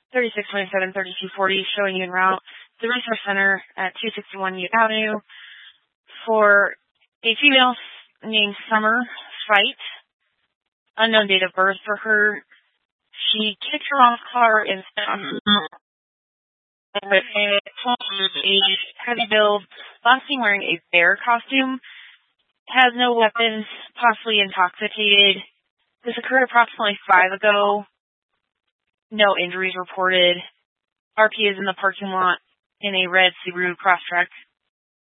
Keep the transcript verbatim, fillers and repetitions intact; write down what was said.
thirty-six twenty-seven, thirty-two forty, showing you en route to the Resource Center at two sixty-one Ute Avenue for a female named Summer Fight. Unknown date of birth for her. She kicked her mom's car and with a age, heavy build, last seen wearing a bear costume, has no weapons, possibly intoxicated. This occurred approximately five ago. No injuries reported. R P is in the parking lot in a red Subaru Crosstrek.